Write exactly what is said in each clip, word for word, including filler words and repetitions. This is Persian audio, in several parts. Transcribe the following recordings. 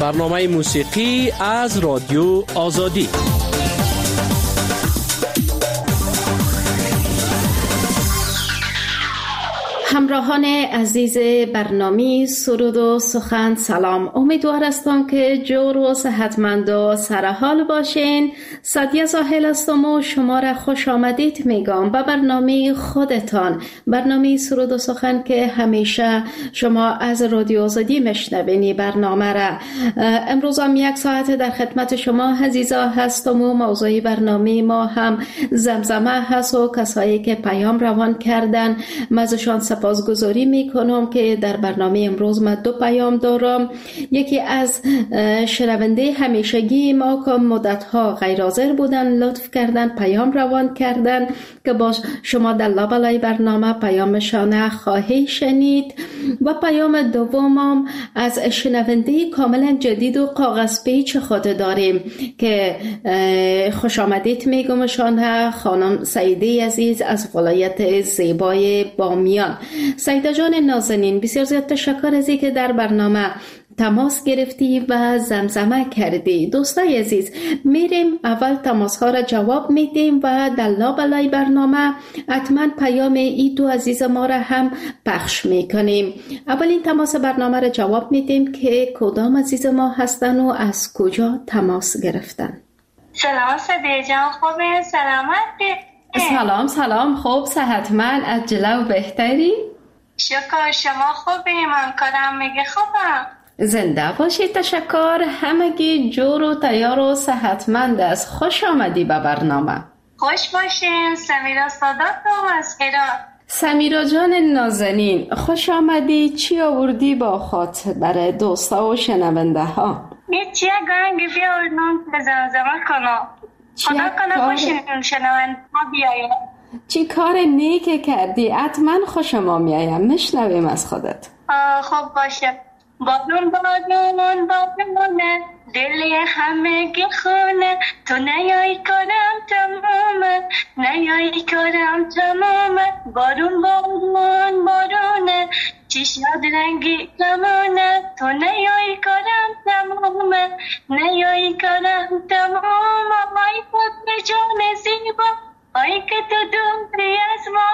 برنامه موسیقی از رادیو آزادی. همراهان عزیز برنامه سرود و سخن، سلام. امیدوار هستم که جور و صحتمند و سرحال باشین. سادیه زاهل هستم و شما را خوش آمدید میگم به برنامه خودتان، برنامه سرود و سخن که همیشه شما از رادیو آزادی میشنوین. برنامه را امروز هم یک ساعت در خدمت شما عزیزا هستم و موضوع برنامه ما هم زمزمه هست و کسایی که پیام روان کردن مزشان سپاسگزاری میکنم که در برنامه امروز من دو پیام دارم. یکی از شنونده همیشگی ما که مدتها غیر حاضر بودن لطف کردن پیام روان کردن که با شما در لابلای برنامه پیامشان خواهی شنید. و پیام دومم از شنونده کاملا جدید و کاغذ پیچ خود داریم که خوش آمدید میگمشان، خانم سعیده عزیز از ولایت زیبای بامیان. سعیده جان نازنین، بسیار زیاد تشکر از اینکه در برنامه تماس گرفتی و زمزمه کردی. دوستای عزیز، میریم اول تماس ها را جواب میدیم و در لابلای برنامه حتما پیام ای دو عزیز ما را هم پخش میکنیم. اولین تماس برنامه را جواب میدیم که کدام عزیز ما هستن و از کجا تماس گرفتن. سلام سعیده جان، خوبه؟ سلامت؟ سلام سلام، خوب، صحتمند، عجله و بهتری؟ شکر، شما خوبی؟ من کارم میگه خوبم. زنده باشی، تشکر. همگی جور و تیار و صحتمند است. خوش آمدی به برنامه. خوش باشین. سمیرا صداتم از هرات. سمیرا جان نازنین، خوش آمدی. چی آوردی با خود برای دوستا و شنونده ها؟ یه چیه گنگی بیاردم که زمزمه کنم. خدا کنه خوشین شنونده ها بیایم. چی کار نیک کردی؟ حتما خوش ما میایم. میشنویم از خودت. خب باشه. بادون بادون بادونه دل همگی خونه، تو نیایی کارم تمامه، نیایی کارم تمامه. بارون بارون بارونه چشاد رنگی کمانه، تو نیایی کارم تمامه، نیایی کارم تمامه. آی خود جان زیبا، آی که تو دوری از ما،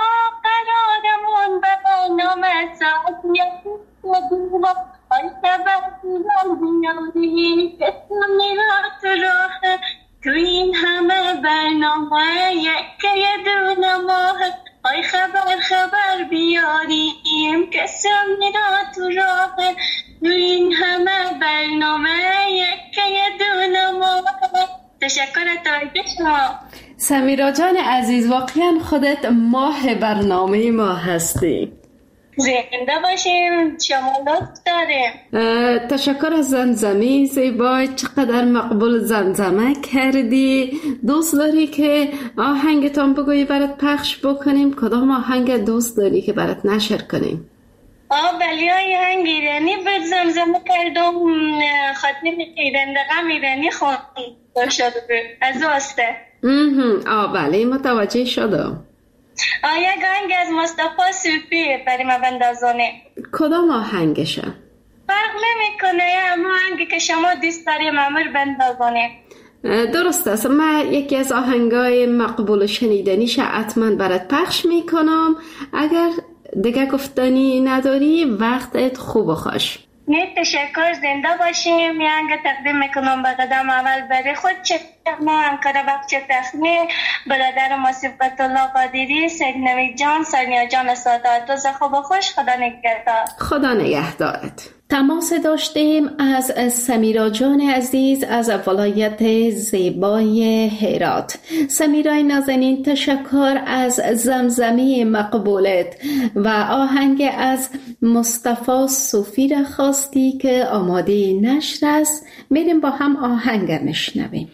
قرارمون به برنامه ساعت با آی خبر دیدم بیاری که میرا تو راه، تو این همه برنامه یک یه دونه ماه. آی خبر خبر بیاریم که میرا تو راه، تو این همه برنامه یک یه دونه ماه. تشکر تایید شما سمیرا جان عزیز. واقعا خودت ماه برنامه ما هستی. زنده باشیم، شما لطف داریم. تشکر از زمزمه زیبا، چقدر مقبول زمزمه کردی. دوست داری که آهنگتان بگویی برات پخش بکنیم؟ کدام آهنگ دوست داری که برات نشر کنیم؟ آه بلی آهنگ ایرانی به زمزمه کردم، خاطر ایرندقم ایرانی خوند شده از واسطه. آه بله متوجه شدم. آیا گنگ از مصطفی صوفی برای ما بندازونه؟ کدام آهنگشه؟ فرق نمی کنه، اما آهنگی که شما دوست داری مامور بندازونه. درست است. من یکی از آهنگای مقبول شنیدنیش حتما برات پخش میکنم. اگر دیگه گفتنی نداری وقتت خوب و خوش. نه تشکر، زنده باشیم. یه آهنگ تقدیم میکنم به قدم اول برای خود چه ما همکار بخش تخمیر برادر ما صفت الله قادری، سید نوید جان، سانیا جان سادات. روز خوب و خوش. خدا نگهدار. خدا نگهدارت. تماس داشتیم از سمیرا جان عزیز از ولایت زیبای هرات. سمیرای نازنین، تشکر از زمزمه مقبولت و آهنگ از مصطفی صوفی را خواستی که آماده نشر است. میریم با هم آهنگ نشنویم.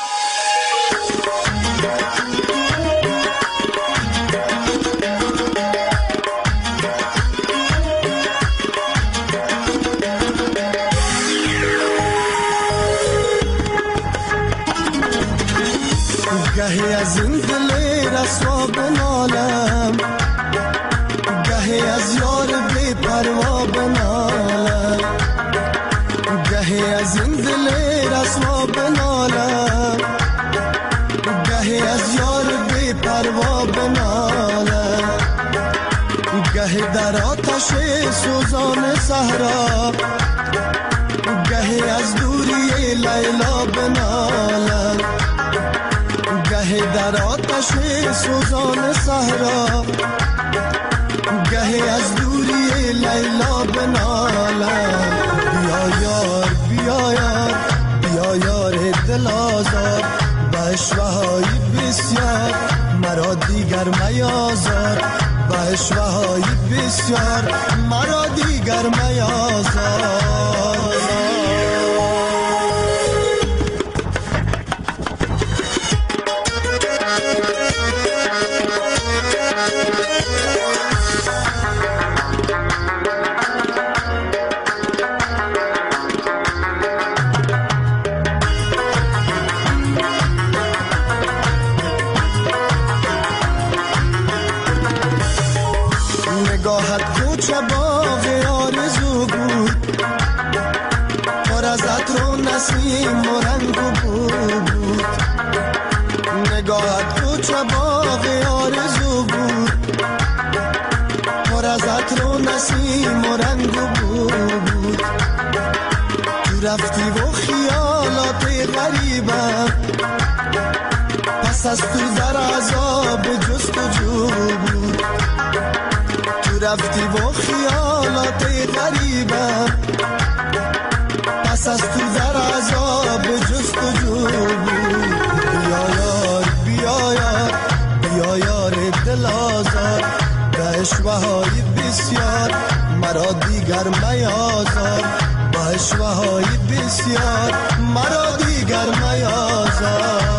گهی از این دل رسوا بنالم، گهی از یار بی پروا بنالم، گهی از این در آتش سوزان صحرا گهی از دوری لیلا بنالد گهی در آتش سوزان صحرا گهی از دوری لیلا بنالد بیا یار بیا یار بیا یار دل آزار به اشوه‌های بسیار مرا دیگر میازار به اشوه‌های بسیار مرا دیگر میازار نگاهت کوچه باغ آرزو بود پر از عطر و نسیم و رنگ و بو بود نگاهت کوچه باغ آرزو بود پر از عطر و نسیم و رنگ و بو بود تو رفتی و خیالات غریبم پس از تو در عذاب جستجو بود رفتی و خیالات غریبم پس از تو در عذاب جستجو بود بیا یار بیا یار بیا یار دل آزار به اشوه‌های بسیار مرا دیگر میازار به اشوه‌های بسیار مرا دیگر میازار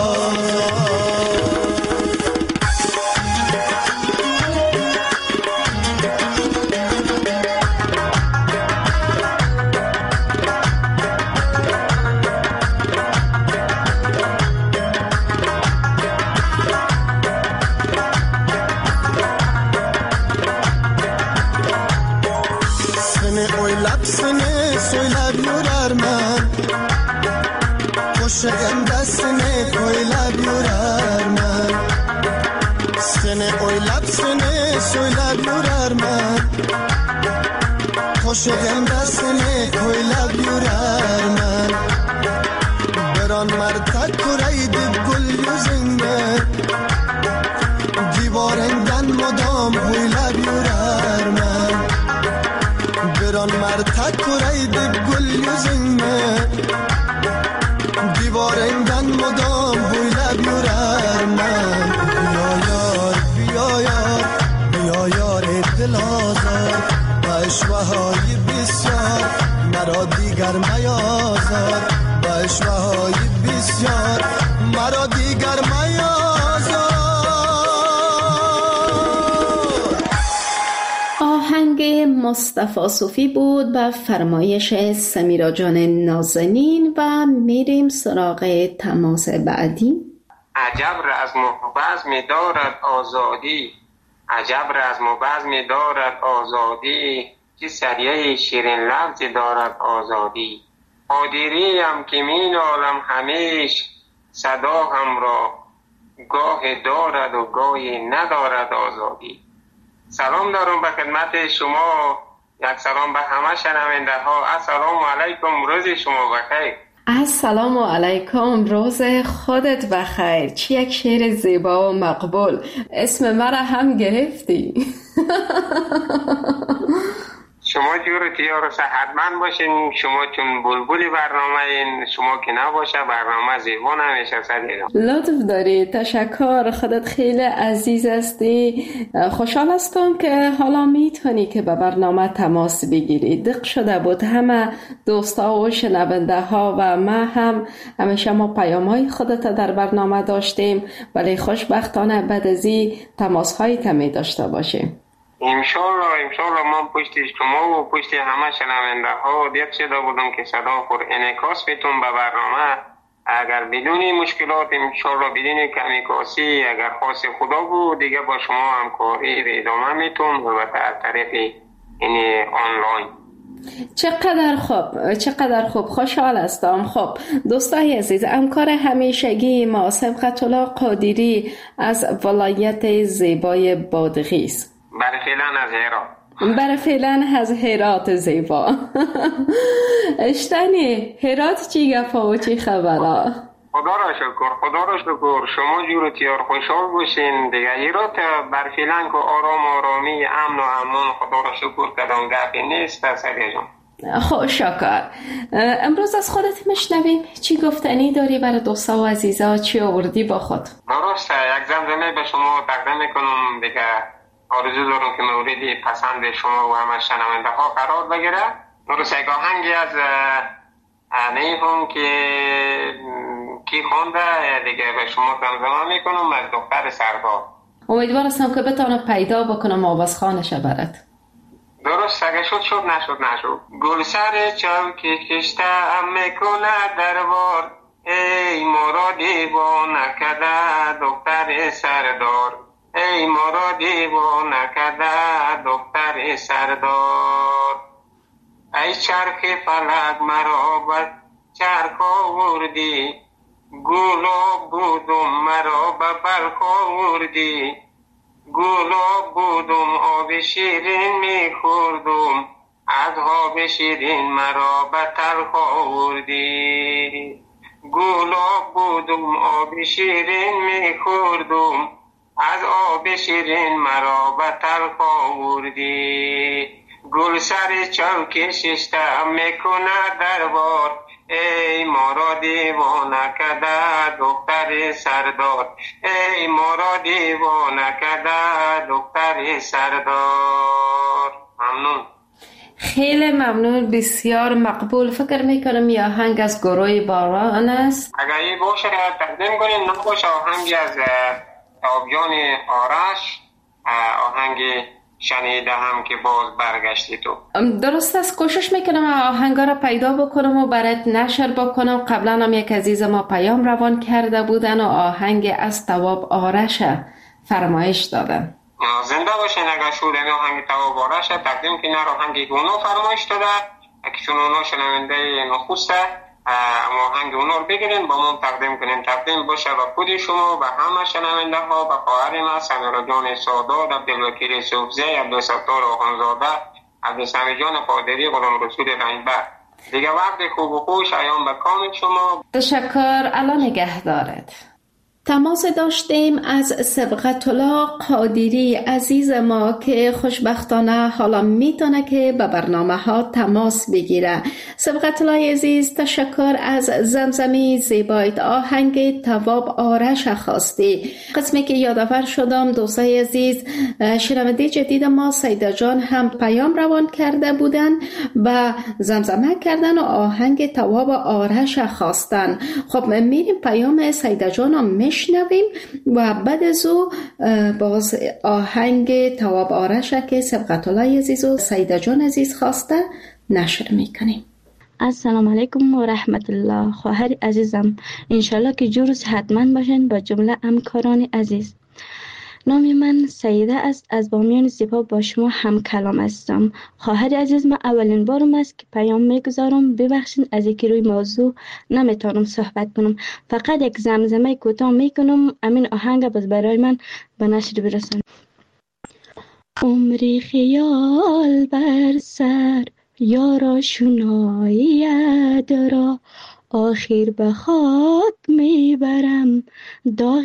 Shagam dasne koi lab yurar man sene oy lab sene soy lab yurar man Shagam dasne koi lab yurar man beran martak kuray dib gul yuzinde divarendan modam hoy lab yurar man beran martak kuray dib gul yuzinde دیوارندن مدام بوی لب یورر من بیا یار بیا یار بیا یار دل آزار به اشوه‌های بسیار مرا دیگر میازار به اشوه‌های بسیار مرا دیگر میازار آهنگ مصطفی صوفی بود به فرمایش سمیرا جان نازنین و میریم سراغ تماس بعدی. عجب رزم و بزم دارد آزادی عجب رزم و بزم دارد آزادی چه سریه شیرین لفظ دارد آزادی قادریم که می نالم همیش صدا هم را گاه دارد و گاهی ندارد آزادی. سلام دارم به خدمت شما، یک سلام به همه شنونده ها. السلام علیکم، روز شما بخیر. السلام علیکم، روز خودت بخیر. چه یک شعر زیبا و مقبول، اسم مرا هم گرفتی. شما جور تیار صحتمند باشین، شما چون بلبل برنامه این، شما که نباشه برنامه زیبا نمیشه. صدیقم لطف داری، تشکر، خودت خیلی عزیز هستی. خوشحال هستم که حالا میتونی که به برنامه تماس بگیری. دق شده بود همه دوستا و شنونده ها و ما هم همیشه ما پیام های خودت در برنامه داشتیم، ولی خوشبختانه بعد از این تماس هایی کمی داشته باشیم. انشالله انشالله من پشت شما و پشت همه شنونده ها دیت شده بودم که صدا خور انعکاس بتون به برنامه. اگر بدون مشکلات انشالله بدون کمی کاسی، اگر خواست خدا بود دیگه با شما همکاری ادامه میتون البته از طریق این آنلاین. چقدر خوب، چقدر خوب، خوشحال هستم. خب دوستای عزیز، همکار همیشگی ما سبقت الله قادری از ولایت زیبای بادغیس. برای فعلا از هرات. برای فعلا از هرات زیبا. اشتنی هرات چی گفا و چی خبره؟ خدا را شکر، خدا را شکر. شما جور تیار خوشحال باشین دیگه. هرات بر فعلا که آرام آرامی امن و امان، خدا را شکر کدام گپی نیست سریع جان. خب شکر. امروز از خودت میشنویم چی گفتنی داری برای دوستا و عزیزا، چی آوردی با خود؟ درسته، یک زمزمه به شما تقدیم میکنم دیگه. آرزو دارم که موردی پسند شما و همه شنونده ها قرار بگیره. درسته، یک آهنگی از نیهم که کی خونده دیگه به شما زمزمه میکنم از دختر سردار. امیدوار هستم که بتانم پیدا بکنم آواز خانش برات. درست، اگه شد شد، نشد نشد. گل سر چوکی کشته میکنه دربار، ای مرا دیوانه کده دختر سردار، ای مرا دیوانه کده دختر سردار. ای چرخ فلک مرا بر چرخ آوردی، گلاب بودم مرا به برق آوردی، گلاب بودم آب شیرین میخوردم، از آب شیرین مرا به تلخ آوردی. گلاب بودم آب شیرین میخوردم، از آب شیرین مرا به تلخ آوردی. گل سر چوک ششته میکنه دربار، ای مرا دیوانه کده دختر سردار، ای مرا دیوانه کده دختر سردار. ممنون. خیلی ممنون، بسیار مقبول. فکر میکنم یه آهنگ از گروه باران است. اگر این باشه تقدیم کنیم، نباشه آهنگی از آبیان آرش، آهنگ شنیده هم که باز برگشتی تو. درست است، کوشش میکنم آهنگا را پیدا بکنم و برات نشر بکنم. قبلا هم یک عزیز ما پیام روان کرده بودن و آهنگ از تواب آرش فرمایش دادن. زنده باشین. اگر شد این آهنگ تواب آرش تقدیم که نه آهنگ گونو فرمایش داده که چون اونا شنونده نخسته، آهنگ اونا رو بگیرین با من تقدیم کنین. تقدیم باشه و خود شما و همه شنونده ها، به خواهر ما سمیرا جان سادات، عبدالوکیل صوفزی، عبدالستار آخوندزاده، عبدالسمی جان قادری، غلام رسول رنجبر. دیگه وقت خوب و خوش ایام به کام شما. تشکر. الله نگهدارت. تماس داشتیم از سبقت الله قادری عزیز ما که خوشبختانه حالا میتونه که به برنامه ها تماس بگیره. سبقت الله عزیز، تشکر از زمزمی زیبایت. آهنگ تواب آرش خواستی. قسمی که یادآور شدم دوستای عزیز، شنونده جدید ما سیده جان هم پیام روان کرده بودن و زمزمه کردن و آهنگ تواب آرش خواستن. خب میریم پیام سیده جان هم میشنویم و بعد از او باز آهنگ تواب آرش که سبقت الله عزیز و سیده جان عزیز خواسته نشر میکنیم. السلام علیکم و رحمت الله. خواهر عزیزم، انشالله که جور و صحتمند باشین با جمله همکاران عزیز. نام من سیده است، از بامیان سپاه با شما هم کلام هستم. خواهر عزیز، من اولین بارم است که پیام میگذارم، ببخشید از اینکه روی موضوع نمیتونم صحبت کنم. فقط یک زمزمه کوتاه میکنم، امین آهنگ باز برای من به نشر برسان. عمری خیال بر سر یارا شنایت را، آخر به خاک میبرم داغ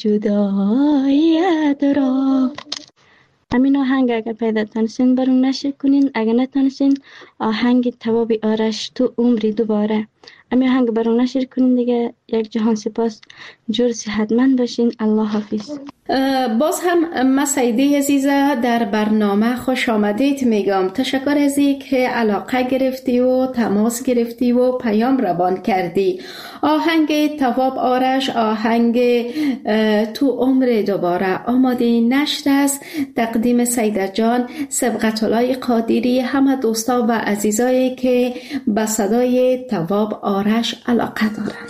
جدایت را. همین آهنگ اگر پیدا تانستین برون نشر کنین، اگر نتانستین آهنگ تواب آرش تو عمری دوباره. همین آهنگ برون نشر کنین دیگه. یک جهان سپاس، جور صحتمند باشین. الله حافظ. باز هم مسعیده عزیزه در برنامه خوش آمدید میگم. تشکر از این که علاقه گرفتی و تماس گرفتی و پیام روان کردی. آهنگ تواب آرش، آهنگ تو عمر دوباره آماده نشر است. تقدیم سیده جان، سبقت الله قادری، همه دوستا و عزیزایی که به صدای تواب آرش علاقه دارند.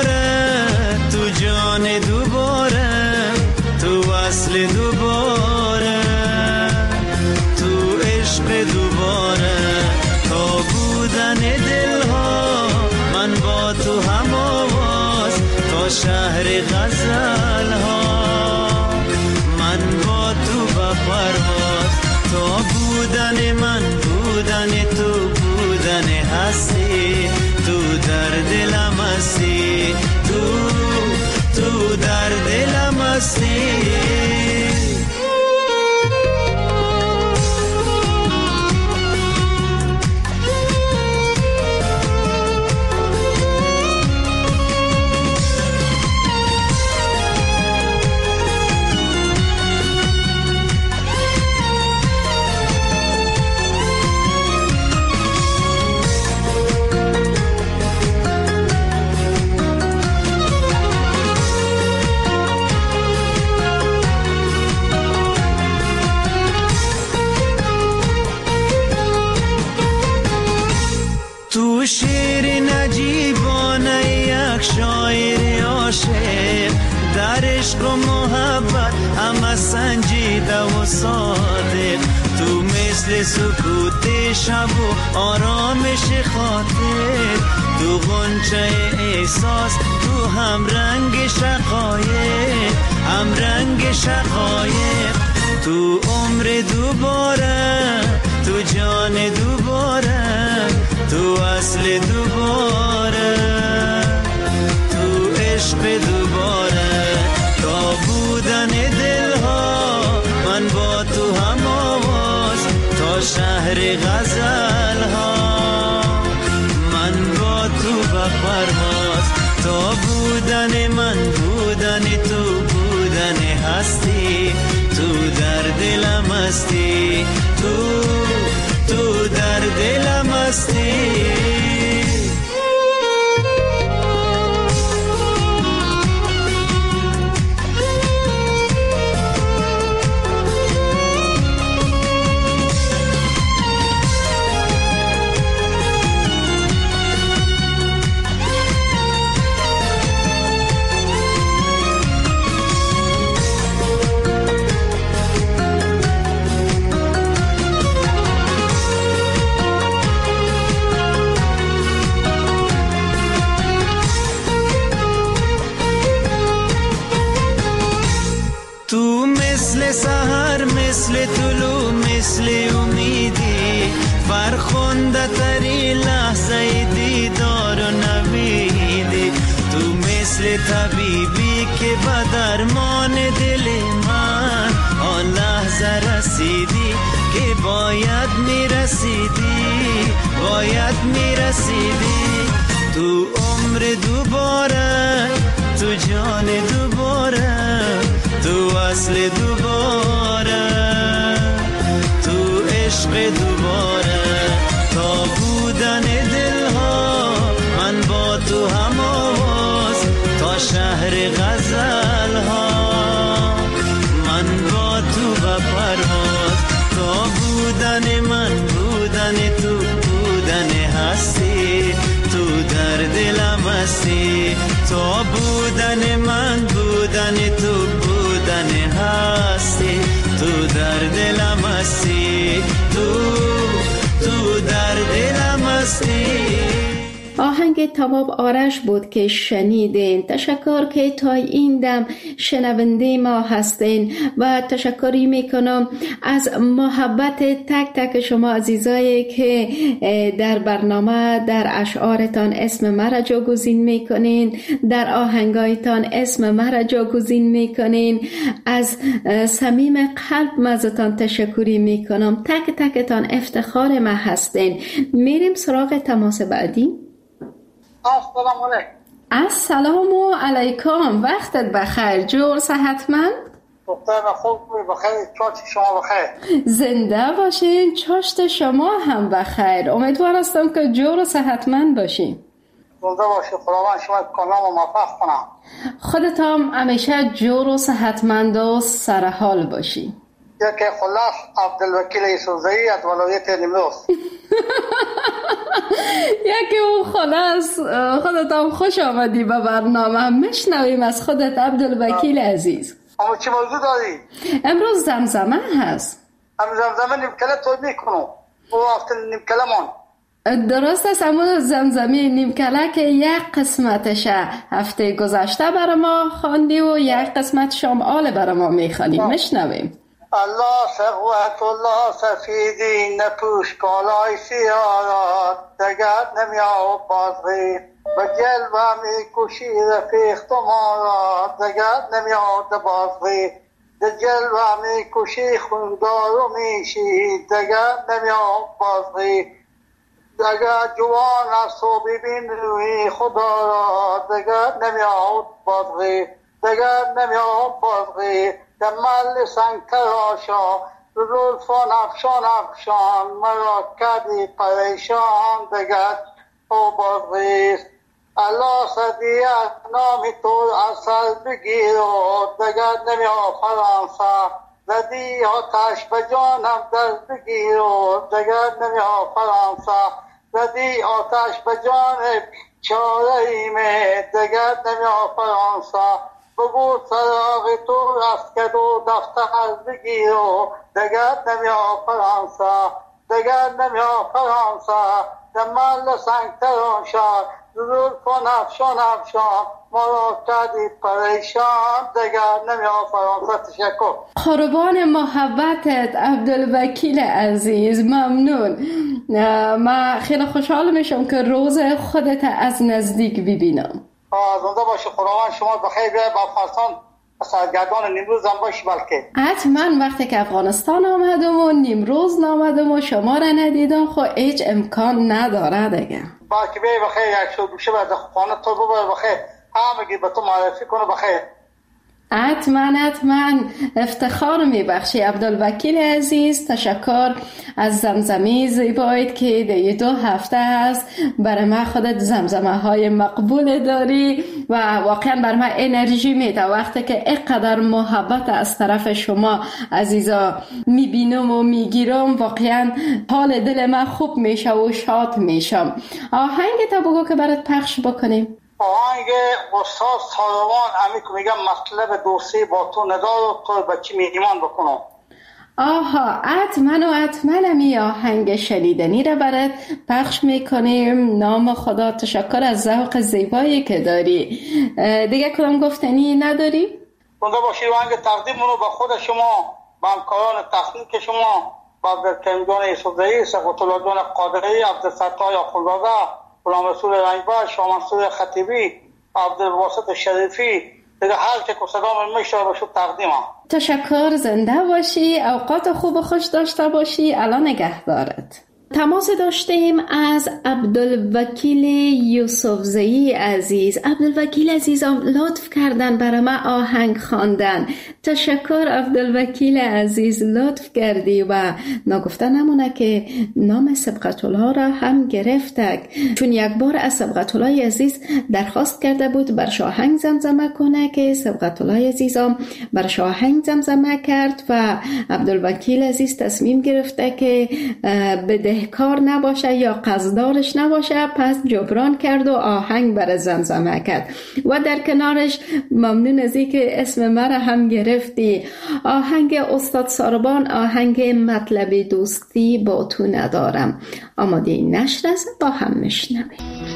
دوباره، تو جان دوباره، تو اصل دوباره، تو عشق دوباره، تا بودن دلها من با تو هم آواز، تا شهر غزل ها من با تو با پرواز، تا بودن من بودن تو بودن هستی، تو در دلم هستی، تو تو در دلم هستی. تو شعر نجیبانه یک شاعر عاشق، در عشق و محبت همه سنجیده و صادق، تو مثل سکوت شب و آرامش خاطر، تو غنچه احساس، تو هم رنگ شقایق، هم رنگ شقایق، تو عمر دوباره، تو جان دوباره، تو اصل دوباره، تو عشق دوباره، تا بودن دلها من با تو هم آواز، تا شهر غزل ها من با تو با پرواز، تا بودن من بودن تو بودن هستی، تو در دلم هستی، تو تو در دلم هستی. تو مثل سحر، مثل طلوع، مثل امیدی، فرخنده تری لحظه دیدار و نویدی، تو مثل طبیبی که به درمان دل من آن لحظه رسیدی که باید میرسیدی، باید میرسیدی، تو عمر دوباره، تو جان دوباره، تو اصل دوباره، تو عشق دوباره، تا بودن دلها من با تو هم آواز، تا شهر غزل ها من با تو با پرواز، تا بودن من بودن تو بودن هستی، تو در دلم هستی، تا بودن من بودن تو بودن هستی، تو در دلم هستی، تو تو در دلم هستی. آهنگ تواب آرش بود که شنیدین. تشکر که تا این دم شنونده ما هستین و تشکری میکنم از محبت تک تک شما عزیزایی که در برنامه در اشعارتان اسم مرا جاگزین میکنین، در آهنگایتان اسم مرا جاگزین میکنین. از صمیم قلب ازتان تشکری میکنم. تک تکتان افتخار ما هستین. میریم سراغ تماس بعدی. السلام علیکم. السلام علیکم. وقتت بخیر. جور صحتمند؟ دختر خوب بخیر. چاشت شما بخیر. زنده باشین. چاشت شما هم بخیر. امیدوار هستم که جور و صحتمند باشین. زنده باشی. خداوند شما کاملا موفق کنم. خودت هم همیشه جور و صحتمند و سرحال باشی. یکی خلاص عبدالوکیل یوسفزئی از ولایت نیمروز. یکی اون خلاص. خودت هم خوش آمدی به برنامه. مشنویم از خودت عبدالوکیل عزیز. اما چی موضوع داری؟ امروز زمزمه هست. هم زمزمه نیمکله تو میکنم او وقت نیمکله من درست است. اما زمزمه نیمکله که یک قسمتش هفته گذشته برای ما خواندی و یک قسمت شمال برای ما میخوانی. مشنویم. الله سقوت الله سفیدی نپوش کالای سیارات دگر نمیاب بازغی به جلوه میکشی رفیق تو ما را دگر نمیاد بازغی به جلوه میکشی خوندار و میشی دگر نمیاد بازغی دگر جوان از تو ببین روی خدا را دگر نمیاد بازغی دگر نمیاد بازغی دمال سنگ تراشا لطفان افشان افشان مرا کردی پریشان دگر او بازغیست الله صدی از نام تو اصل بگیر و دگر نمیاد فرانسه زدی آتش به جانم دست بگیر و دگر نمیاد فرانسه زدی آتش به جان چاره ایمه دگر نمیاد فرانسه بگو سراغ تو رست کد و دفتر بگیر و دگر نمیاد فرانسه دگر نمیاد فرانسه دمال سنگ تراشا زرور کن افشان افشان مرا کردی پریشان دگر نمیاد فرانسه. تشکر. قربان محبتت عبدالوکیل عزیز. ممنون. من خیلی خوشحال میشم که روز خودت از نزدیک ببینم. زنده باشی. خداوند شما بخیر بیاید با افغانستان سرگردان نیمروز هم باشی. بلکه حتما وقتی که افغانستان آمدم و نیمروز نامدم و شما را ندیدم خب هیچ امکان نداره دیگه. بلکه بیایی بخیر یک شو گوشه باید خانه تو بباید بخیر همگی به تو معرفی کنه بخیر. حتما حتما افتخار میبخشی عبدالوکیل عزیز. تشکر از زمزمه زیبایت که دیگه دو هفته هست برای من خودت زمزمه های مقبول داری و واقعا برای من انرژی میده وقتی که اینقدر محبت از طرف شما عزیزا میبینم و میگیرم. واقعا حال دل من خوب میشه و شاد میشم. آهنگ تا بگو که برات پخش بکنیم. آهنگ استاد ساروان امی که میگم مطلب دوستی با تو ندار تو بچی میهمان بکنم. آها حتما و حتما می آهنگ شنیدنی را برات پخش میکنیم. نام خدا. تشکر از ذوق زیبایی که داری. دیگه کدام گفتنی نداری؟ بنده باشی آهنگ تقدیمونو به خود شما به همکاران تخنیک شما با عبدالکریم یوسفزئی سقوط الله جان قادری عبدالستار آخوندزاده غلام رسول رنگبر شاه منصور خطیبی عبدالواسط شریفی دیگه هر که که صدام میشه باشو تقدیمم. تشکر. زنده باشی. اوقات خوب و خوش داشته باشی. الان نگهدارت. تماس داشتیم از عبدالوکیل یوسفزئی عزیز. عبدالوکیل عزیزم لطف کردن برای من آهنگ خواندن. تشکر عبدالوکیل عزیز، لطف کردی و نگفته نمونه که نام سبقت الله را هم گرفتک، چون یک بار از سبقت الله عزیز درخواست کرده بود بر آهنگ زمزمه کنه که سبقت الله عزیزم بر آهنگ زمزمه کرد و عبدالوکیل عزیز تصمیم گرفته که بده کار نباشه یا قصدارش نباشه، پس جبران کرد و آهنگ بر زمزمه کرد و در کنارش ممنون از این که اسم مرا هم گرفتی. آهنگ استاد ساربان، آهنگ مطلب دوستی با تو ندارم. آماده این نشر است، با هم میشنویم.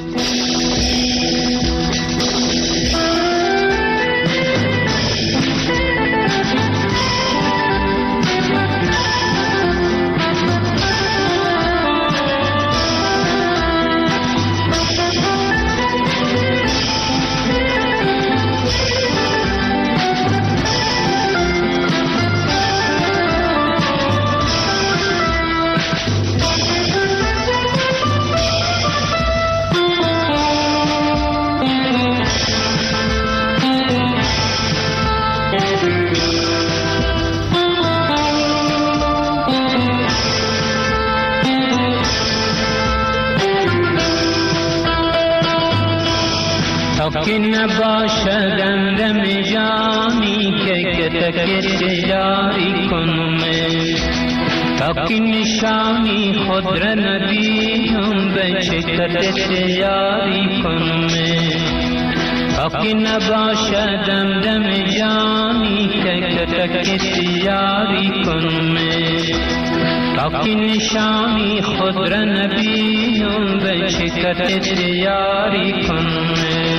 که نباشدم دم جانی که که تکر جاری کنم تا که نشانی خود را نبینم به شکلت یاری کنم تا که نباشدم دم جانی که کسی یاری کنم تا که نشانی خود را نبینم به شکلت یاری کنم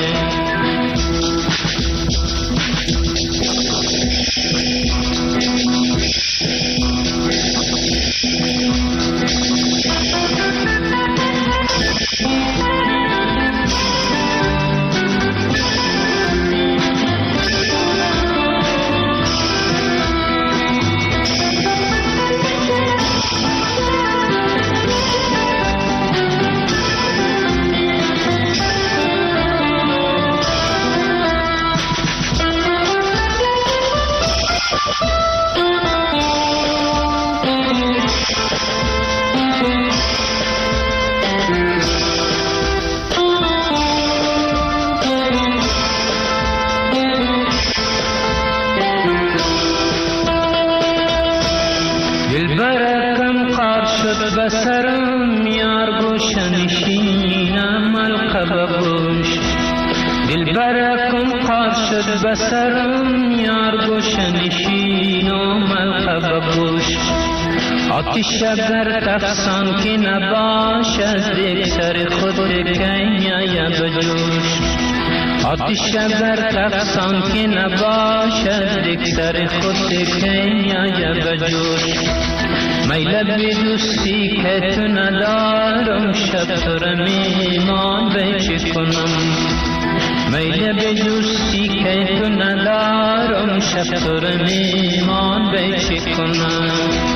بسرم یار گوشنشینم القب گوش دل برکم قاد شد بسرم یار گوشنشینم القب گوش آتش در تفسان که نباش از یک سر خود کنیا بجوش آتش در تفسان که نباش از یک سر خود کنیا بجوش میل به دوستی که تو ندارم شب تو را میمان به چه کنم میل به دوستی که تو ندارم شب تو را میمان به چه کنم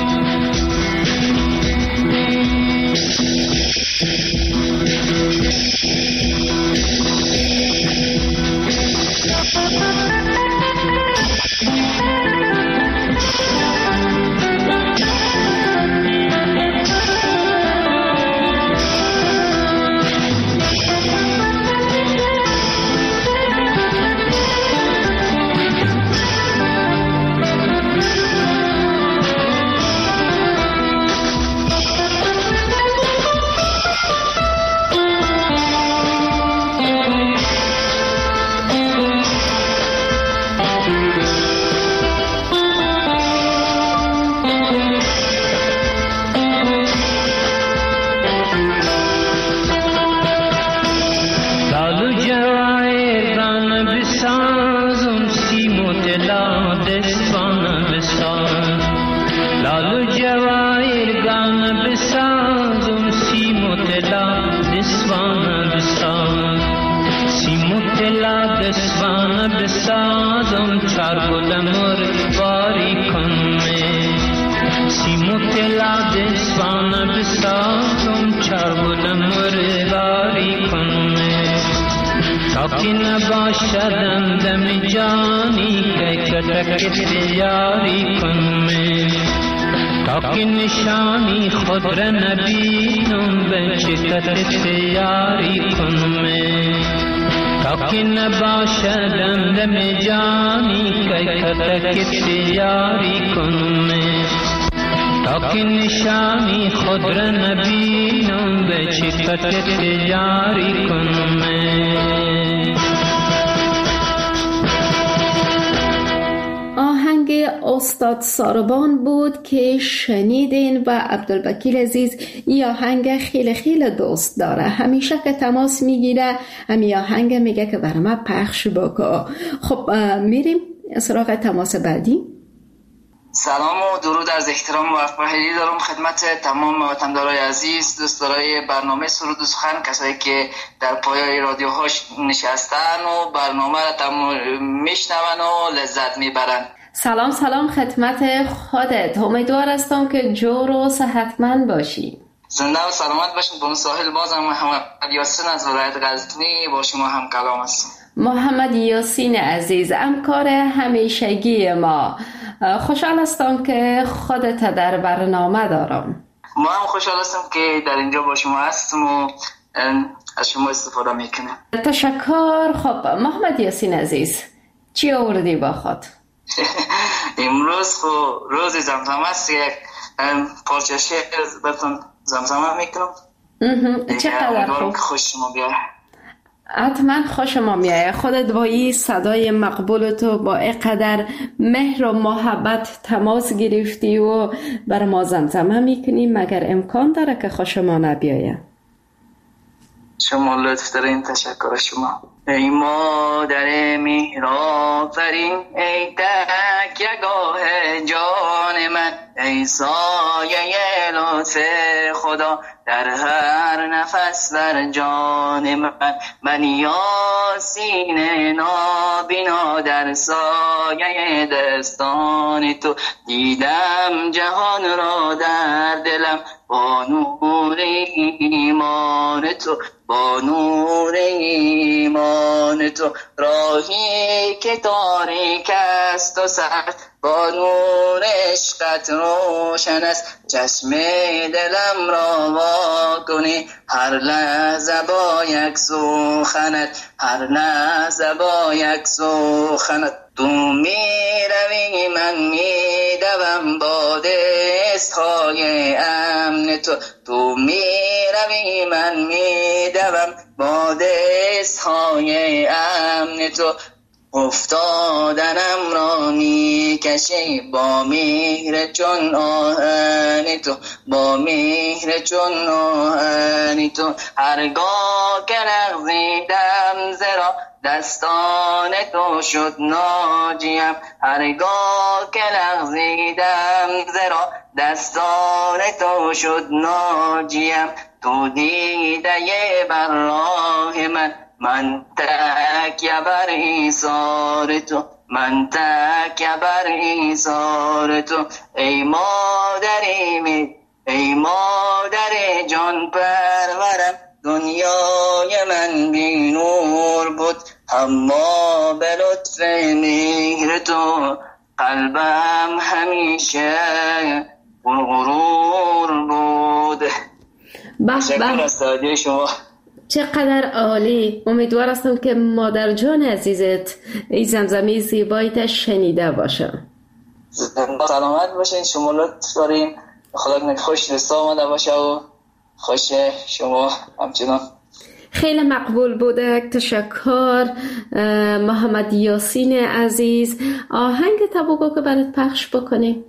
که نباشدم دم جانی که کتک یاری کنم تا که نشانی خود را نبینم به شکلت یاری کنم تا که نباشدم دم جانی که کتک یاری کنم تا که نشانی خود را نبینم به شکلت یاری کنم استاد ساربان بود که شنیدین و عبدالوکیل عزیز این آهنگ خیلی خیلی دوست داره، همیشه که تماس میگیره همین آهنگ میگه که برای من پخش بکن. خب میریم سراغ تماس بعدی. سلام و درود از احترام و افراحی دارم خدمت تمام وطندارای عزیز، دوستدارای برنامه سرود و سخن، کسایی که در پایه رادیوهاش نشستن و برنامه را میشنون و لذت میبرن. سلام سلام خدمت خودت، امیدوار هستم که جور و صحتمند باشی. زنده و سلامت باشین. بانو ساحل بازم محمد یاسین از ولایت غزنی با شما هم کلام هستم. محمد یاسین عزیز، همکار همیشگی ما، خوشحال هستم که خودت در برنامه دارم. ما هم خوشحال هستم که در اینجا با شما هستم و از شما استفاده میکنم. تشکر. خب محمد یاسین عزیز، چی آوردی با خود؟ امروز خو روز زمزمه است، یک پارچه شعر براتون زمزمه میکنم. چقدر خوب. خوش شما بیاره. حتما خوش ما میایه. خودت با این صدای مقبول تو با اینقدر مهر و محبت تماس گرفتی و بر ما زمزمه میکنی، مگر امکان داره که خوش ما نبیایه؟ شما لطف دارین، تشکر شما. ای مادر مهرآفرین، ای تکیه‌گاه جان من، ای سایه لطف خدا در هر نفس در جان من. من یاسین نابینا در سایه دستان تو، دیدم جهان را در دلم با نور ایمان تو، با نور ایمان تو. راهی که تاریک است و سخت، با نور عشقت روشن است. چشم دلم را وا کنی، هر لحظه با یک سخنت، هر لحظه با یک سخنت. تو می روی من می دوم با دستهای امن تو، تو می روی من می دوم با دستهای امن تو. افتادنم را می کشی با مهر چون آهن تو، با مهر چون آهن تو. هرگاه که لغزیدم زرا دستان تو شد ناجیم، هرگاه که لغزیدم زرا دستان تو شد ناجیم. تو دیده بر راه من، من تکیه بر ایثار تو، من تکیه بر ایثار تو. ای مادری می، ای مادر جان پرورم، دنیای من بی نور بود، اما به لطف مهر تو قلبم همیشه غرور بود. تشکر از توجه شما. چقدر عالی. امیدوار هستم که مادر جان عزیزت این زمزمه زیبایت شنیده باشه. سلامت باشین. شما لطف دارین. خدا کنه خوش رسا آمده باشه و خوش شما همچنان. خیلی مقبول بوده. تشکر محمد یاسین عزیز. آهنگ تبوگو که برات پخش بکنیم.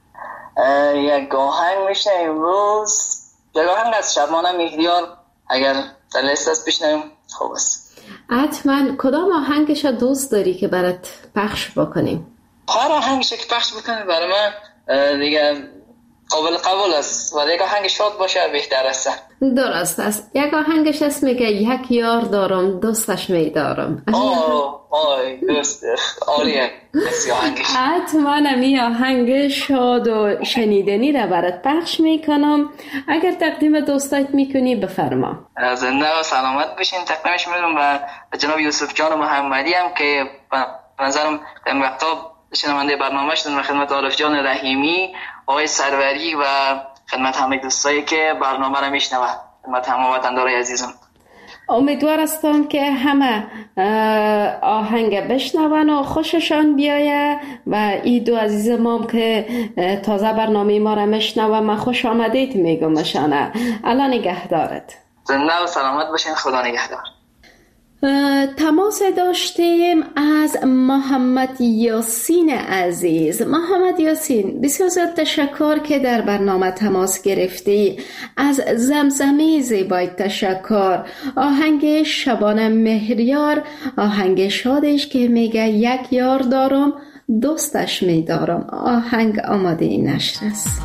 یک آهنگ میشه امروز، یک آهنگ از شبانه مهریار، اگر دلست است بشنویم خوب است. حتما. کدام آهنگش دوست داری که برات پخش بکنیم؟ هر آهنگش که پخش بکنیم برای من دیگه قابل قبول است، ولی یک آهنگ شاد باشه بهتر است. درست است. یک آهنگش است میگه یک یار دارم دوستش میدارم. آه آه دوست عالیه. حتما می آهنگ شاد و شنیدنی را برات پخش میکنم. اگر تقدیم دوستایت میکنی بفرما. زنده و سلامت بشین. تقدیمش میدم به جناب یوسف جان محمدی هم که به نظرم این وقتا شنونده برنامه شدن و خدمت عارف جان رحیمی، آقای سروری و خدمت همه دوستایی که برنامه را میشنون، خدمت همه وطندارای عزیزم. امیدوار هستم که همه آهنگ بشنون و خوششان بیایه و این دو عزیز ما که تازه برنامه ما را میشنون من خوش آمدید میگم مشانه. الله نگهدارت. زنده و سلامت باشین. خدا نگهدار. تماس داشتیم از محمد یاسین عزیز. محمد یاسین بسیار زیاد تشکر که در برنامه تماس گرفتی. از زمزمه زیبای تشکر. آهنگ شبانه مهریار، آهنگ شادش که میگه یک یار دارم دوستش میدارم. آهنگ آماده این نشر است.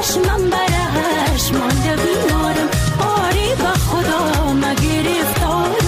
چشمم برهش مانده بیمارم، آری به خدا مگرفتارم.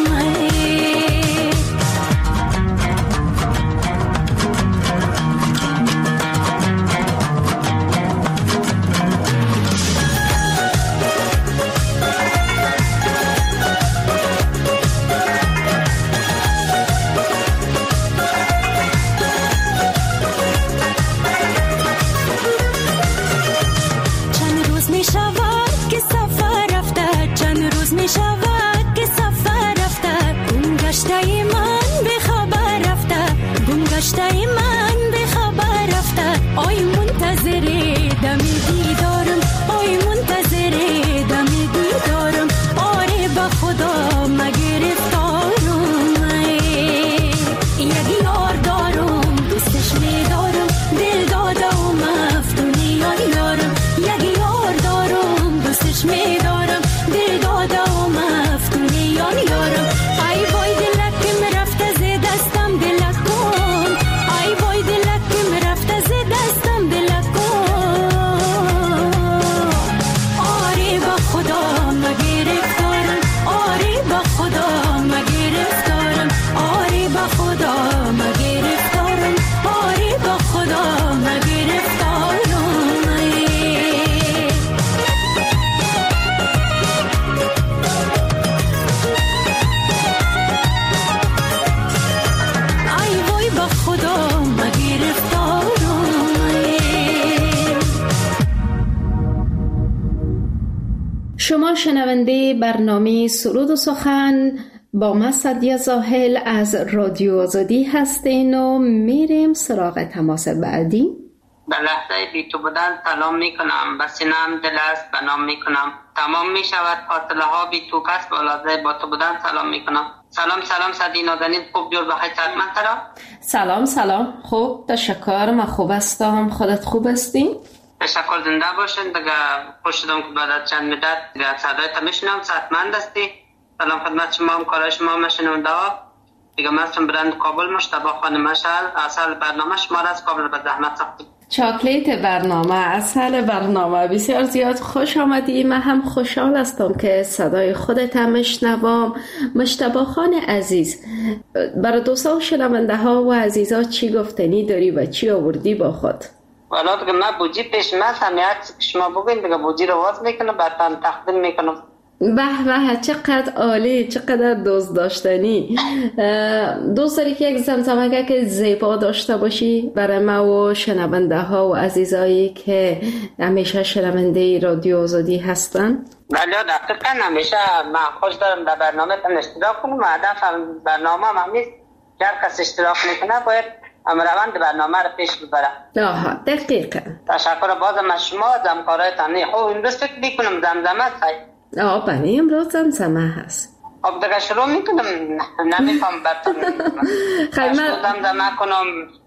شما شنونده برنامه سرود و سخن با من سعدیه زاهل از رادیو آزادی هستین و میریم سراغ تماس بعدی. به لحظه بی تو بودن سلام میکنم، به سینم دل است بنام میکنم، تمام میشود فاصله ها بی تو پس با لحظه با تو بودن سلام میکنم. سلام سلام سعدی نازنین، خوب جور بخیر سلامت ترا؟ سلام سلام خوب تشکر، من خوب هستم، خودت خوب هستی؟ تشکر، زنده باشین. دیگه خوش شدم که بعد از چند مدت دیگه صدایت میشنم، صحتمند هستی. سلام خدمت شما، همکارای شما، مشنونده ها. دیگه من هستم برند کابل مشتبه خانم مشعل، اصل برنامه شما را از کابل به زحمت ساختیم. چاکلیت برنامه، اصل برنامه، بسیار زیاد خوش آمدی. من هم خوشحال هستم که صدای خودت هم میشنوم. مشتبه خان عزیز، برای دوستا و شنونده ها و عزیزا چی گفتنی داری و چی آوردی با خود؟ والا دیگه من بوجی پیش من همیت شما بگوین دیگه بوجی رو واز میکنم براتون تقدیم میکنم. به به چقدر عالی، چقدر دوست داشتنی. دوست داری که یک زمزمه که زیبا داشته باشی برای ما و شنونده ها و عزیزایی که همیشه شنونده رادیو آزادی هستن؟ بله دقیقا، همیشه من خوش دارم در برنامه تن اشتراک کنم و هدف برنامه هم همیست که هر کس اشتراک میکنه باید روند برنامه رو پیش ببره. آها دقیقا. تشکر بازم از شما، از همکارایتان. خب امروز فکر میکنم زمزمه هست. آه بله امروز زمزمه هست. خب دیگه شروع میکنم، نمیفهم براتون خیلی زمزمه کنم.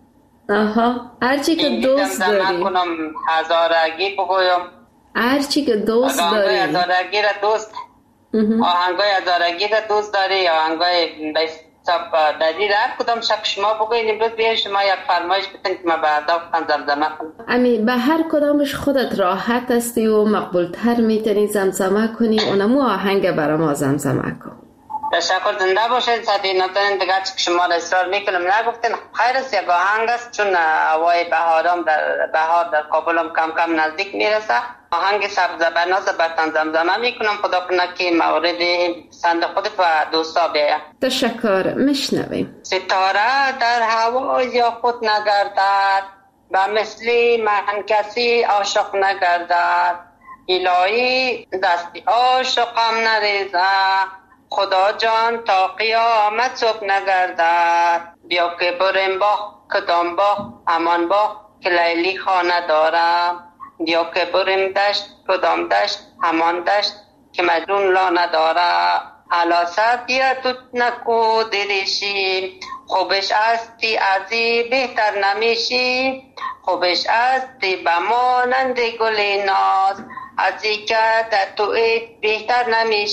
آها هرچی که دوست داری. زمزمه کنم هزارگی بگویم. هرچی که دوست داری. آهنگای هزارگی را دوست آهنگای هزارگی را دوست داری، آهنگای سب دادی را هر کدام شب شما بگوین. امروز بیاین شما یک فرمایش بتین که ما به هدف زمزمه کنم. امی به هر کدامش خودت راحت هستی و مقبولتر میتونی زمزمه کنی، اونمو آهنگ برای ما زمزمه کن. تشکر، زنده باشید. سعدی نازنین دیگه چه شما را اصرار میکنم نگفتین خیر است، یک آهنگ است چون هوای بهارم در بهار در کابلم کم کم نزدیک میرسه. آهنگ سبز بناز برتن زمزمه میکنم، خدا کنه که مورد پسند خودت و دوستا بیاید. تشکر، میشنویم. ستاره در هوای خود نگردد، به مثل من کسی عاشق نگردد، الهی دستی عاشقم نریزه، خدا جان تا قیامت صبح نگردد. بیا که بریم با کدام با امان با که لیلی خانه دارم، بیا که بریم دشت کدام دشت همان دشت که مجنون لا نداره. علا سردیه توت نکو دریشی، خوبش استی ازی بهتر نمیشی، خوبش استی بمانند گل ناز، ازی که در تو بهتر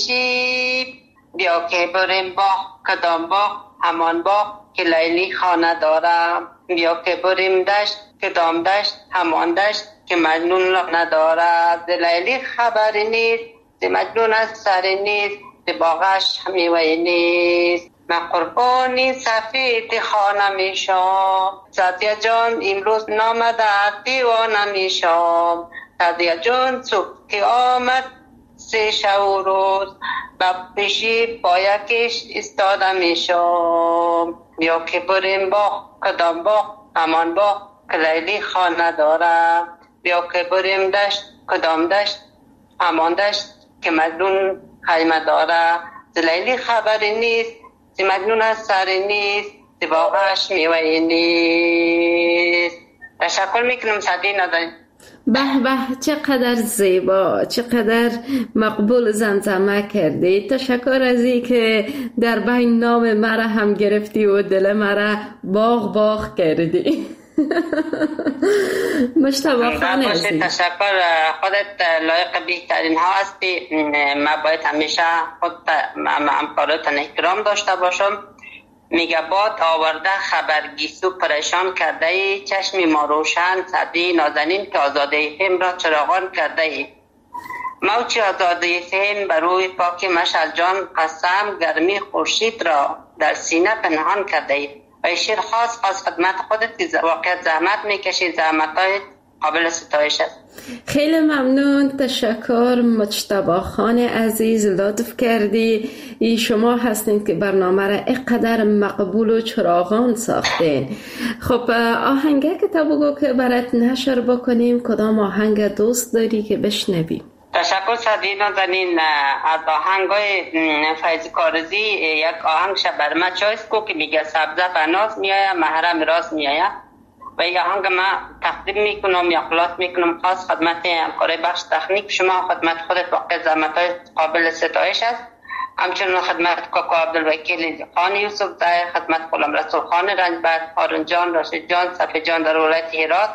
نمیشی. بیا که بریم با کدام با همان با که لیلی خانه دارم، بیا که بریم دشت کدام دشت همان دشت که مجنون را ندارد. ز لیلی خبری نیست، ز مجنون از سری نیست، ز باغش میوه نیست. من قربانی سفید خانه میشم، سعدیه جان امروز نامده دیوانه میشم. سعدیه جان صبح که آمد سه شب و روز، به پیشی پایکش استاده میشم. بیا که بریم با کدام با همان با که لیلی خانه داره. بیا که بریم دشت کدام دشت همان دشت که مجنون خیمه داره. ز لیلی خبری نیست، ز مجنون از سری نیست، ز باغش میوه نیست. تشکر میکنم سعدی نازنین. به به، چقدر زیبا، چقدر مقبول زمزمه کردی. تشکر از این که در بین نام مرا هم گرفتی و دل مرا باغ باغ کردی. مجتبی خان عزیز، تشکر. خودت لایق بهترین ها هستی. من باید همیشه خود همکاراتن احترام داشته باشم. میگه باد آورده خبر گیسو پریشان کرده ای، چشم ما روشن سعدی نازنین که آزاده فهم را چراغان شده ای. موچی آزاده فهم بر روی پاک مشعل جان، قسم گرمی خورشید را در سینه پنهان کرده ای. و شیر خاص خاص خدمت خودت که واقعا زحمت میکشی، زحمت های قابل ستایش است. خیلی ممنون، تشکر مجتبی خان عزیز، لطف کردی. ای شما هستین که برنامه را اینقدر مقبول و چراغان ساختین. خب آهنگه که تا بگو که برات نشر بکنیم، کدام آهنگ دوست داری که بشنویم؟ تشکر سعدی نازنین. از آهنگای فیض کارزی یک آهنگ شبر ما چایس کو که میگه سبزه بناز میایه محرم راست میایه، و این آهنگ ما تقدیم میکنم یا خلاص میکنم خاص خدمت همکارای بخش تکنیک شما، خدمت خودت واقع زحمت‌های قابل ستایش است. همچنین خدمت کاکا عبدالوکیل خان یوسف زاهر، خدمت غلام رسول خان رنجبر، هارون جان، راشد جان، صفی جان در ولایت هرات،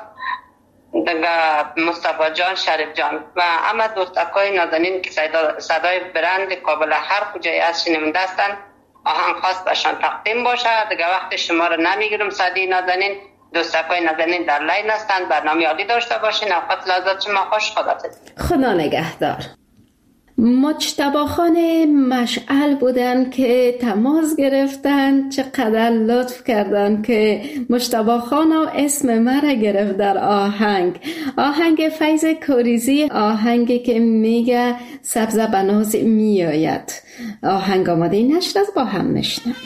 مصطفی جان، شریف جان و همه دوستکای نازنین که صدای برند قابل هر کجای از شنونده هستند. آهنگ خاص بهشان تقدیم باشه. دیگه وقت شما رو نمیگیرم سعدی نازنین. دوستکای نازنین در لین هستند. برنامه عالی داشته باشین. اوقات لحظات شما خوش. خداحافظ. خدا نگهدار. مجتبی خان مشعل بودن که تماس گرفتن. چقدر لطف کردن که مجتبی خان اسم مرا گرفت در آهنگ. آهنگ فیض کاریزی، آهنگی که میگه سبزه بناز میآید. آهنگ آماده نشر از با هم میشنویم.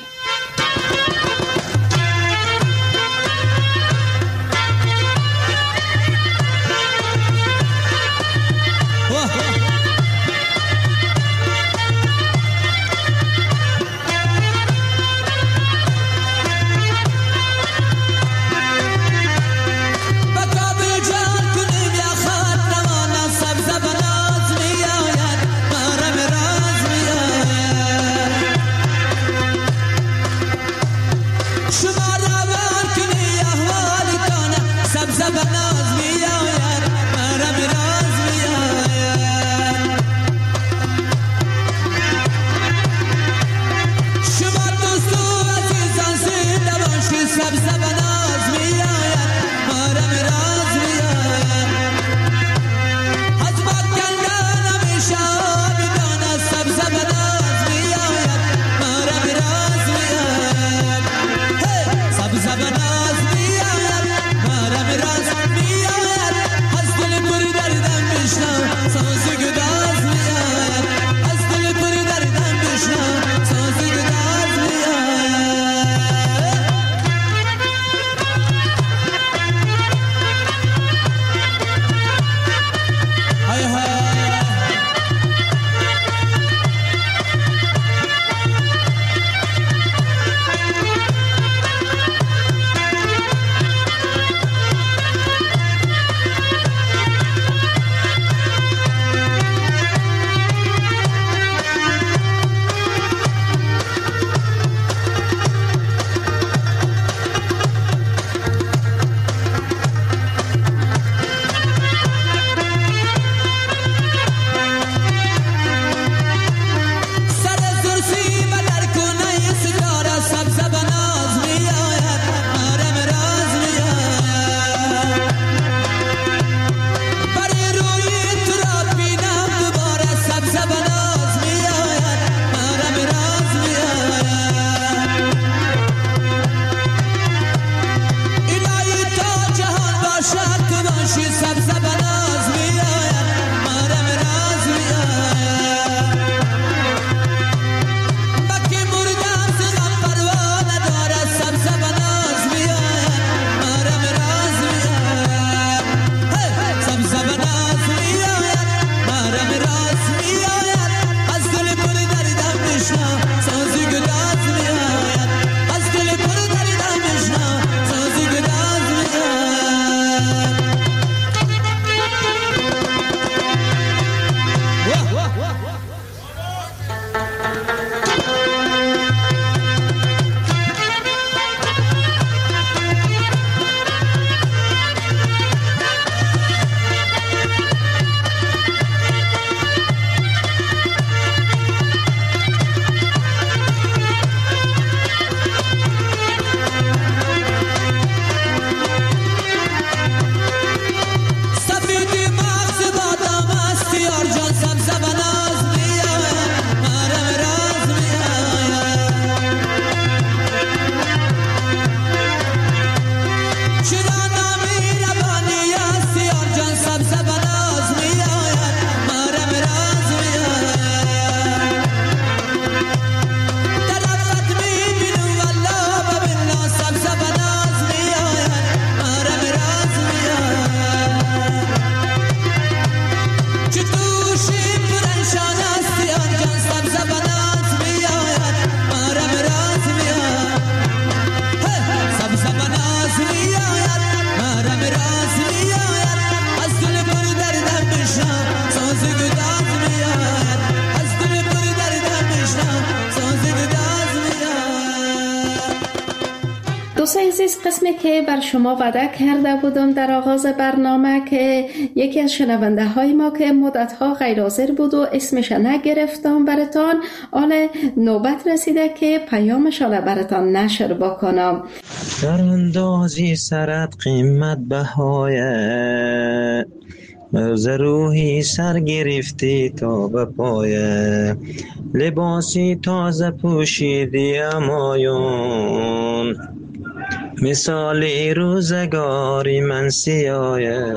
دوستان عزیز، قسمی که بر شما وعده کرده بودم در آغاز برنامه که یکی از شنونده های ما که مدت ها غیر حاضر بود و اسمش نگرفتم براتان، آن نوبت رسیده که پیامش را براتان نشر بکنم. در اندازی سرت قیمت بهایه، روحی سر گرفتی تا به پایه، لباسی تازه پوشیدی امایون، مثالی روزگاری من سیایه،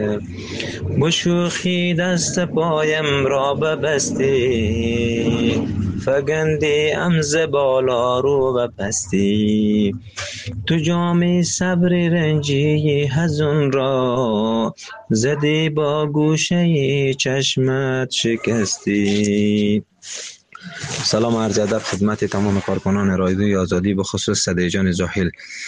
بشوخی دست پایم را ببستی، فگندی امز بالا رو بپستی، تو جام صبر رنجی هزون را، زدی با گوشه چشمت شکستی. سلام عرض ادب خدمت تمام کارکنان رادیوی آزادی، به خصوص صدای جان زاحل.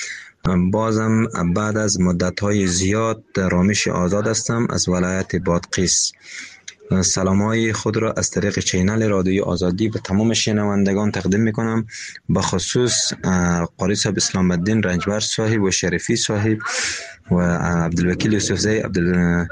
بازم بعد از مدت‌های زیاد رامش آزاد هستم از ولایت بادغیس. سلام‌های خود را از طریق چینل رادیوی آزادی به تمام شنوندگان تقدیم می‌کنم، به خصوص قاری صاحب اسلام الدین رنجبر صاحب و شریفی صاحب و عبدالوکیل یوسفزی، عبدال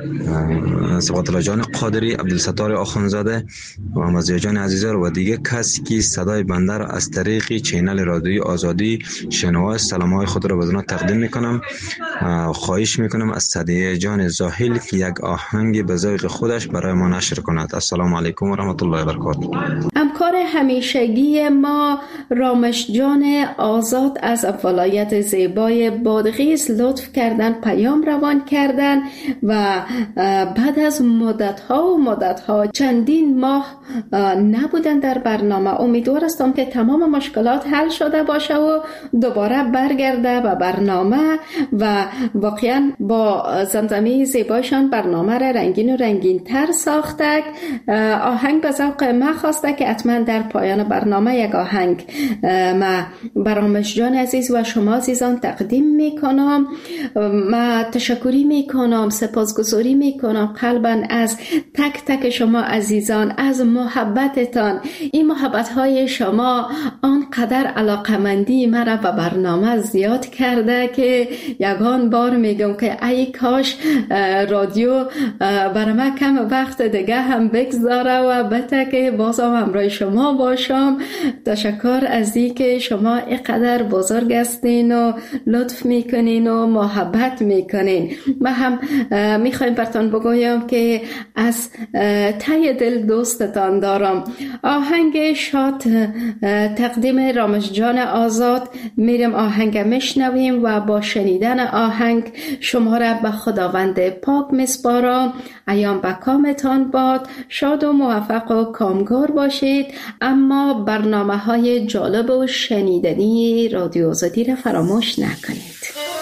سبات الله جان قادری، عبدالستار آخونزاده و مزیه جان عزیزه و دیگه کسی که صدای بنده را از طریق چینل رادیوی آزادی شنوا سلام‌های خود را بدون تقدیم میکنم. خواهش میکنم از صدیه جان زاحل که یک آهنگ به ذوق خودش برای ما نشر کند. السلام علیکم و رحمت الله و برکاته. همکار همیشگی ما رامش جان آزاد از ولایت زیبای بادغیس لطف کردن پیام روان کردن و بعد از مدت ها و مدت ها چندین ماه نبودن در برنامه، امیدوار هستم که تمام مشکلات حل شده باشه و دوباره برگرده به برنامه و واقعا با زمزمه زیبایشان برنامه را رنگین و رنگین تر ساخته. آهنگ به ذوق ما خواسته که حتما در پایان برنامه یک آهنگ ما برامش جان عزیز و شما عزیزان تقدیم میکنم. ما تشکری میکنم، سپاسگزاری میکنم قلباً از تک تک شما عزیزان، از محبتتان. این محبت های شما آنقدر علاقمندی مرا به برنامه زیاد کرده که یگان بار میگم که ای کاش رادیو برای ما کم وقت دیگه هم بگذاره و بته که بازم همراه شما باشم. تشکر از این که شما اینقدر بزرگ هستین و لطف میکنین و محبت میکنین. ما هم میخوایم براتون بگویم که از ته دل دوستتان دارم. آهنگ شاد تقدیم رامش جان آزاد میریم آهنگ میشنویم و با شنیدن آهنگ شما را به خداوند پاک میسپارم. ایام به کامتان باد، شاد و موفق و کامگار باشید، اما برنامه های جالب و شنیدنی رادیو آزادی را فراموش نکنید.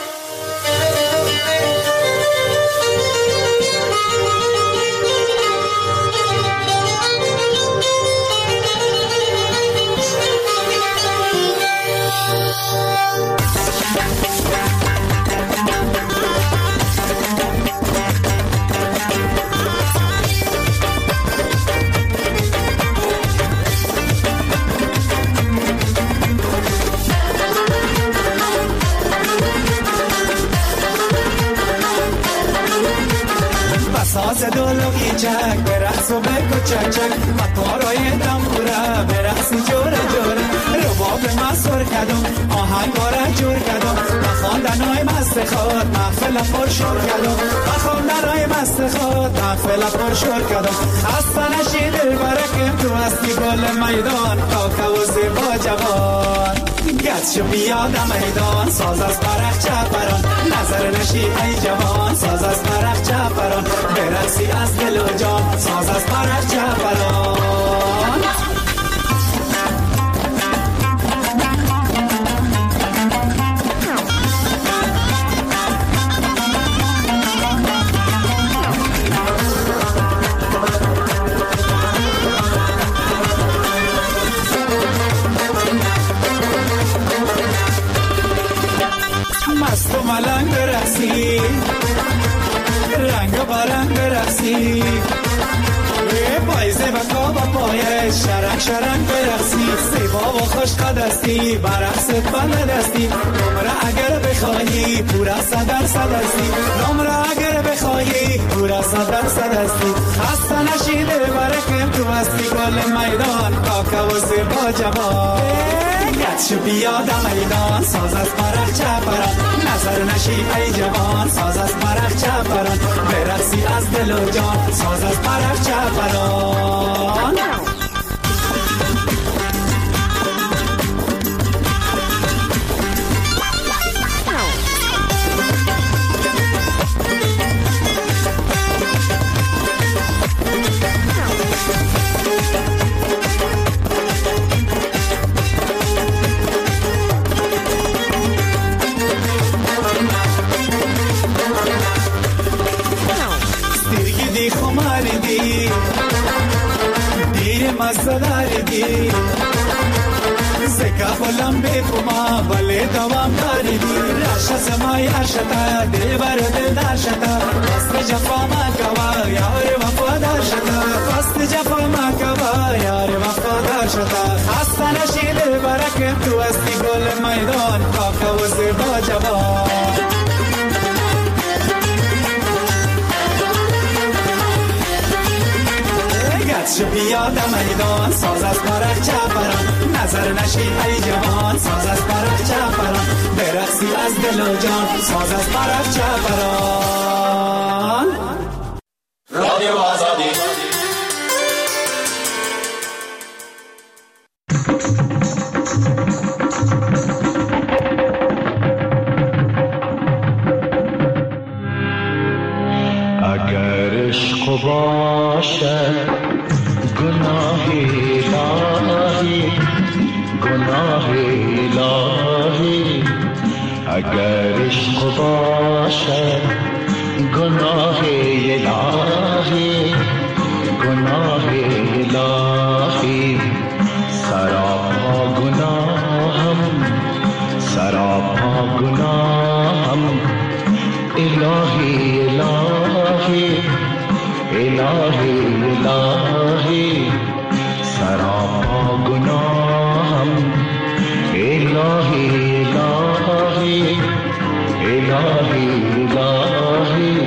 ساز دلوی چک برقص و بگو چک چک و پارای دمبوره برقصی جوره جوره رباب مسور کدوم آهنگا را جور کدوم و خواندنهای مست خود محفل پر شور کدوم و خواندنهای مست خود محفل پر شور کدوم از تنشی دل برکم تو هستی گل میدان کاکا و زیبا جوان گت شو بیاد میدان ساز از برق چپران نظر نشی ای جوان ساز از برق چپران برقصی از دل و جان ساز از برق چپران. مست و ملنگ برقصی رنگ برنگ برقصی پایزه و کابا پایش شرک شرک برقصی زیبا و خوش قدستی برقصت بلدستی نمره بخواهی پورا صدر صدستی، نام را اگر بخواهی پورا صدر صدستی. خسته نشی دل برکم تو هستی گل میدان، کاکا و زیبا جوان. گچ بیاد میدان ساز از پرخ چپران، نظر نشی ای جوان ساز از پرخ چپران. برقصی از دل و جان ساز از پرخ چپران. مزداردی زکا بلم بی پما بله دوام داردی راش سمای ارشتا دل بر دل داشتا فست جفا ما کوا یار وفادار شتا فست جفا ما کوا یار وفادار شتا. خسته نشی دل برکم تو هستی گل میدان، کاکا و زیبا جوان. گچ بیاد میدان ساز از پرخ چپران، نظر نشی ای جوان ساز از پرخ چپران. برقصی از دل و جان ساز از پرخ چپران. رادیو آزادی اگر عشق باشد گناه الهی، گناه الهی. اگر عشق باشد گناه الهی، گناه الهی. سراپا گناهم، سراپا گناهم. الهی الهی الهی الهی. سراپا گناهم. الهی الهی الهی الهی.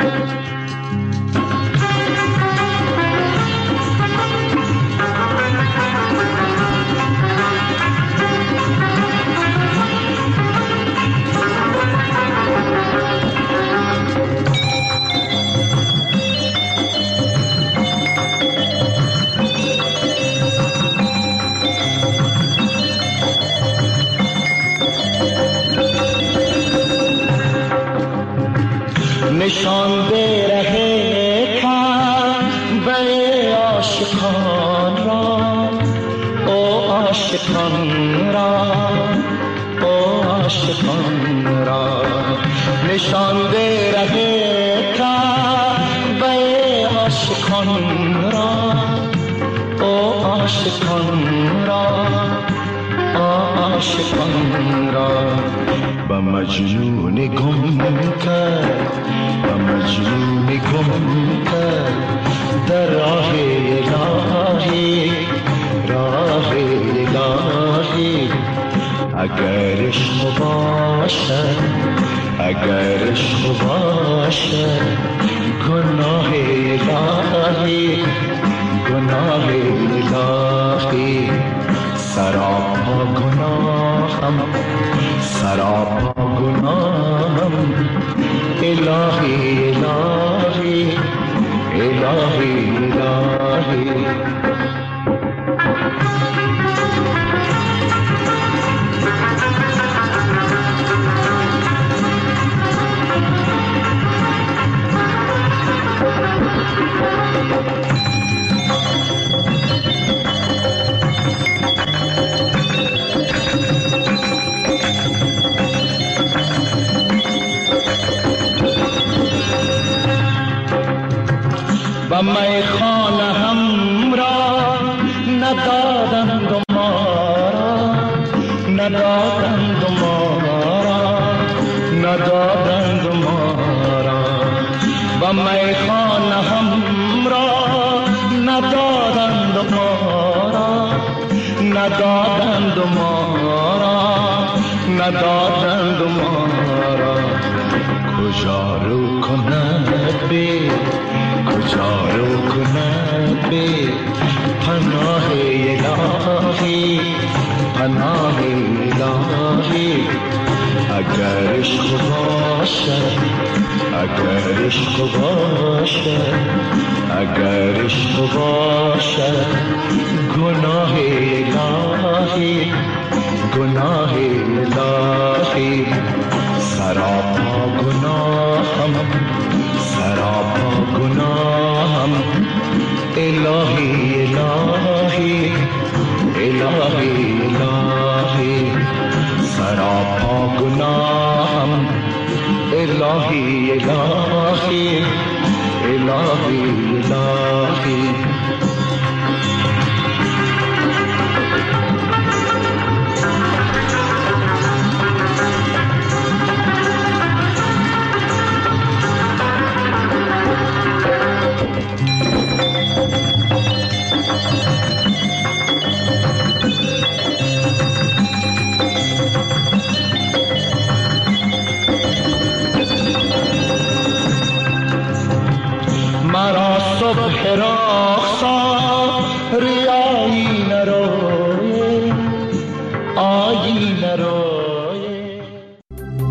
نشان دے رہے کعبہ عاشقان را، او عاشقان را، او عاشقان را. نشان دے رہے کعبہ عاشقان را، او عاشقان را، او عاشقان را. بمجنون گم کرد، بمجنون گم کرد در راه الهی، راه الهی. اگر عشق باشد، اگر عشق باشد گناه الهی، گناه الهی. سراپا گناهم، سراپا گناهم. الهی الهی الهی الهی. میں خانہ ہم را ندادند مارا، ندادند مارا، ندادند مارا. و میں خانہ ہم را ندادند مارا، ندادند مارا، ندادند مارا. کجا رو کند به کجا رو کند به پناه الهی پناه الهی اگر عشق باشد اگر عشق باشد اگر عشق باشد گناه الهی گناه الهی سراپا گناهم سراپا گناهم الهی الهی الهی الهی سراپا گناهم الهی الهی الهی الهی